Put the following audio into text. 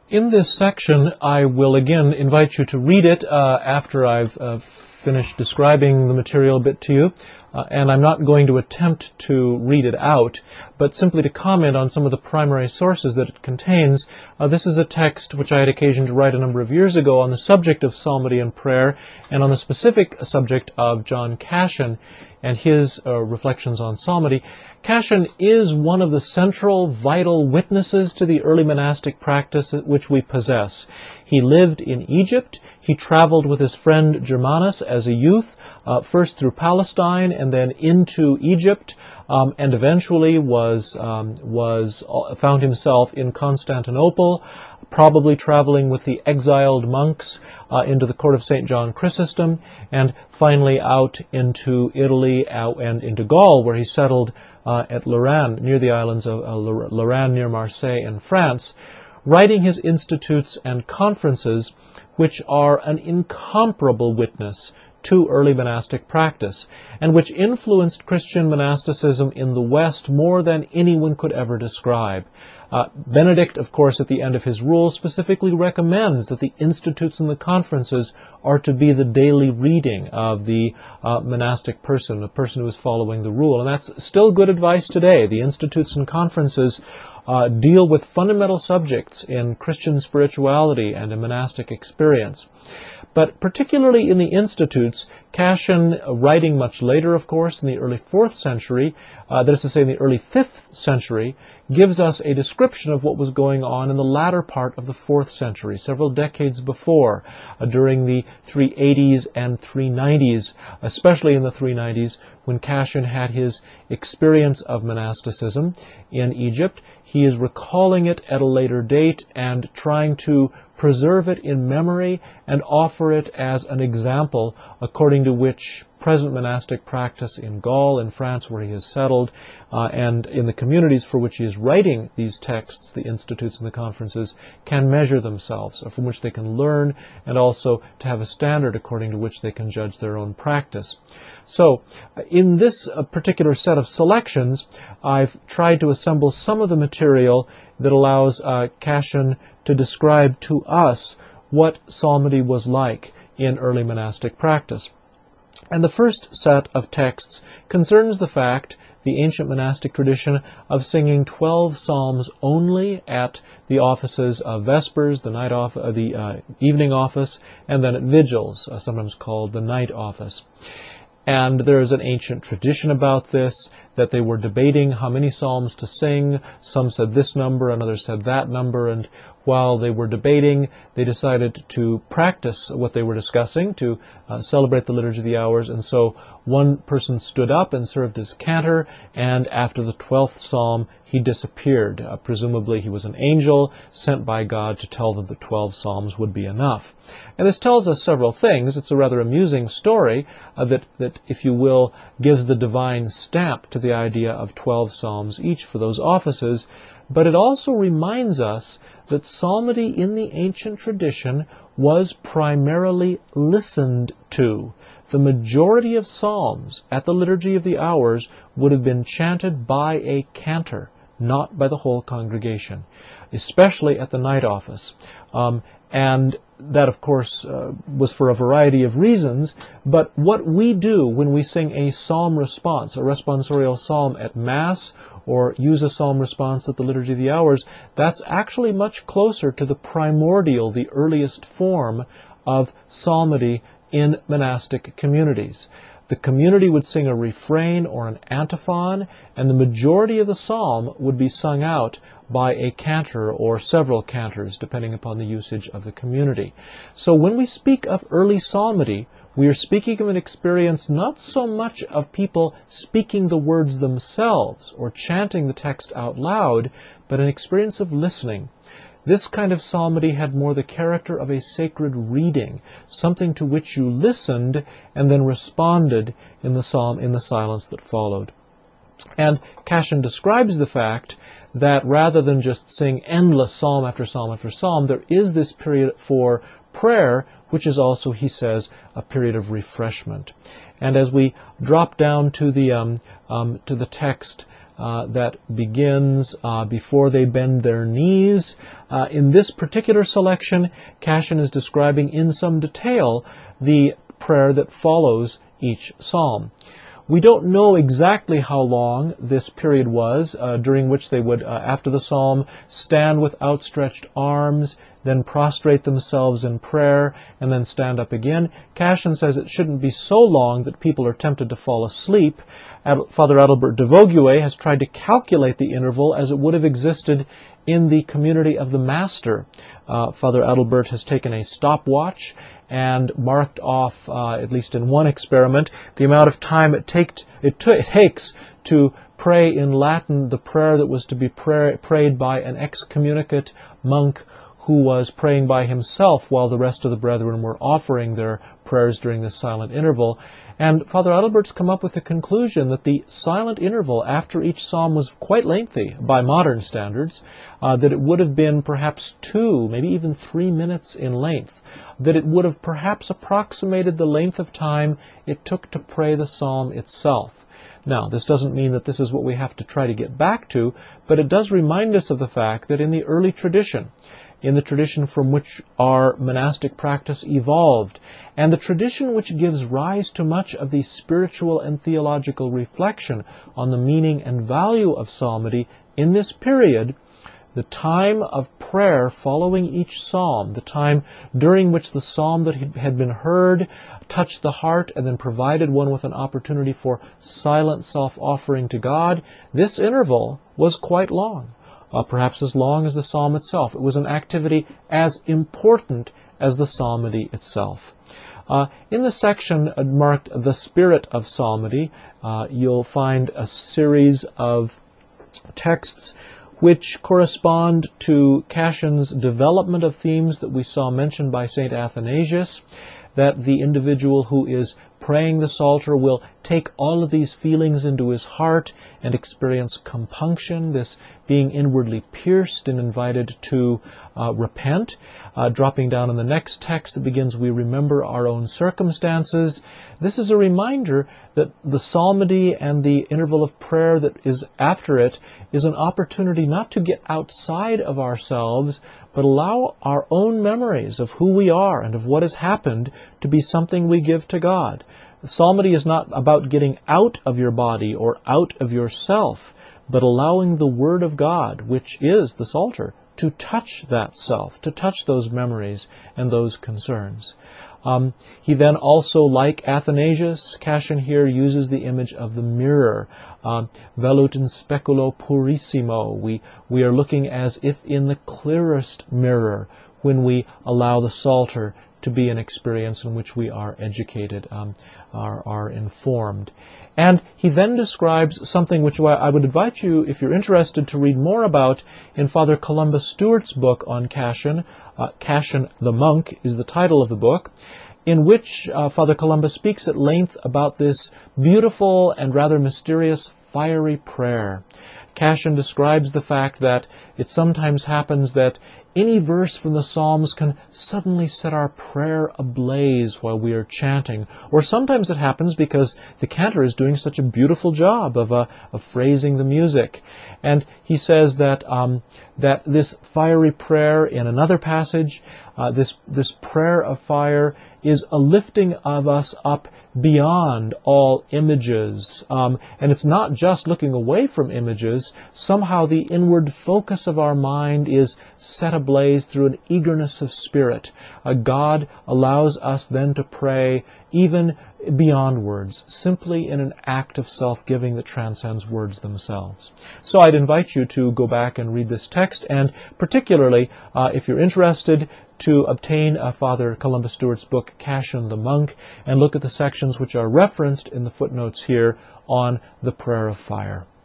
In this section, I will again invite you to read it after I've finished describing the material a bit to you. And I'm not going to attempt to read it out, but simply to comment on some of the primary sources that it contains. This is a text which I had occasion to write a number of years ago on the subject of psalmody and prayer, and on the specific subject of John Cassian and his reflections on psalmody. Cassian is one of the central, vital witnesses to the early monastic practice which we possess. He lived in Egypt. He traveled with his friend Germanus as a youth, first through Palestine and then into Egypt, and eventually found himself in Constantinople, probably traveling with the exiled monks into the court of St. John Chrysostom, and finally out into Italy and into Gaul, where he settled at Lorraine, near the islands of Lorraine, near Marseille in France, writing his institutes and conferences, which are an incomparable witness to early monastic practice, and which influenced Christian monasticism in the West more than anyone could ever describe. Benedict, of course, at the end of his rule, specifically recommends that the institutes and the conferences are to be the daily reading of the monastic person, the person who is following the rule. And that's still good advice today. The institutes and conferences deal with fundamental subjects in Christian spirituality and in monastic experience. But particularly in the institutes, Cassian, writing much later, of course, in the early 4th century, that is to say in the early 5th century, gives us a description of what was going on in the latter part of the 4th century, several decades before, during the 380s and 390s, especially in the 390s, when Cassian had his experience of monasticism in Egypt. He is recalling it at a later date and trying to preserve it in memory and offer it as an example according to which present monastic practice in Gaul, in France, where he has settled, and in the communities for which he is writing these texts, the institutes and the conferences, can measure themselves, from which they can learn, and also to have a standard according to which they can judge their own practice. So, in this particular set of selections, I've tried to assemble some of the material that allows Cassian to describe to us what psalmody was like in early monastic practice. And the first set of texts concerns the ancient monastic tradition of singing 12 psalms only at the offices of Vespers, the evening office, and then at vigils, sometimes called the night office. And there is an ancient tradition about this, that they were debating how many psalms to sing. Some said this number, and others said that number, and while they were debating, they decided to practice what they were discussing, to celebrate the Liturgy of the Hours, and so one person stood up and served as cantor, and after the 12th psalm, he disappeared. Presumably he was an angel sent by God to tell them that 12 psalms would be enough. And this tells us several things. It's a rather amusing story that, if you will, gives the divine stamp to the idea of 12 psalms each for those offices, but it also reminds us that psalmody in the ancient tradition was primarily listened to. The majority of psalms at the Liturgy of the Hours would have been chanted by a cantor, not by the whole congregation, especially at the night office. And that, of course, was for a variety of reasons, but what we do when we sing a psalm response, a responsorial psalm at Mass, or use a psalm response at the Liturgy of the Hours, that's actually much closer to the primordial, the earliest form of psalmody in monastic communities. The community would sing a refrain or an antiphon, and the majority of the psalm would be sung out by a cantor or several cantors, depending upon the usage of the community. So when we speak of early psalmody, we are speaking of an experience not so much of people speaking the words themselves or chanting the text out loud, but an experience of listening. This kind of psalmody had more the character of a sacred reading, something to which you listened and then responded in the silence that followed. And Cassian describes the fact that rather than just sing endless psalm after psalm after psalm, there is this period for prayer, which is also, he says, a period of refreshment. And as we drop down to the text, that begins before they bend their knees. In this particular selection, Cassian is describing in some detail the prayer that follows each psalm. We don't know exactly how long this period was, during which they would, after the psalm, stand with outstretched arms, then prostrate themselves in prayer, and then stand up again. Cassian says it shouldn't be so long that people are tempted to fall asleep. Father Adalbert de Vogüé has tried to calculate the interval as it would have existed in the community of the Master. Father Adalbert has taken a stopwatch and marked off, at least in one experiment, the amount of time it takes to pray in Latin the prayer that was to be prayed by an excommunicate monk who was praying by himself while the rest of the brethren were offering their prayers during this silent interval. And Father Adalbert's come up with the conclusion that the silent interval after each psalm was quite lengthy by modern standards, that it would have been perhaps 2, maybe even 3 minutes in length, that it would have perhaps approximated the length of time it took to pray the psalm itself. Now, this doesn't mean that this is what we have to try to get back to, but it does remind us of the fact that in the early tradition, in the tradition from which our monastic practice evolved, and the tradition which gives rise to much of the spiritual and theological reflection on the meaning and value of psalmody, in this period, the time of prayer following each psalm, the time during which the psalm that had been heard touched the heart and then provided one with an opportunity for silent self-offering to God, this interval was quite long. Perhaps as long as the psalm itself. It was an activity as important as the psalmody itself. In the section marked The Spirit of Psalmody, you'll find a series of texts which correspond to Cassian's development of themes that we saw mentioned by St. Athanasius, that the individual who is praying the Psalter will take all of these feelings into his heart and experience compunction, this being inwardly pierced and invited to repent. Dropping down in the next text that begins, we remember our own circumstances. This is a reminder that the psalmody and the interval of prayer that is after it is an opportunity not to get outside of ourselves, but allow our own memories of who we are and of what has happened to be something we give to God. Psalmody is not about getting out of your body or out of yourself, but allowing the Word of God, which is the Psalter, to touch that self, to touch those memories and those concerns. He then also, like Athanasius, Cassian here uses the image of the mirror. Velut in speculo purissimo. We are looking as if in the clearest mirror when we allow the Psalter to be an experience in which we are educated, are informed. And he then describes something which I would invite you, if you're interested, to read more about in Father Columbus Stewart's book on Cassian. Cassian the Monk is the title of the book, in which Father Columbus speaks at length about this beautiful and rather mysterious fiery prayer. Cassian describes the fact that it sometimes happens that any verse from the Psalms can suddenly set our prayer ablaze while we are chanting. Or sometimes it happens because the cantor is doing such a beautiful job of phrasing the music. And he says that that this fiery prayer in another passage, this prayer of fire is a lifting of us up beyond all images. And it's not just looking away from images. Somehow the inward focus of our mind is set ablaze through an eagerness of spirit. God allows us then to pray even beyond words, simply in an act of self-giving that transcends words themselves. So I'd invite you to go back and read this text, and particularly, if you're interested, to obtain Father Columbus Stewart's book, Cassian the Monk, and look at the sections which are referenced in the footnotes here on the prayer of fire.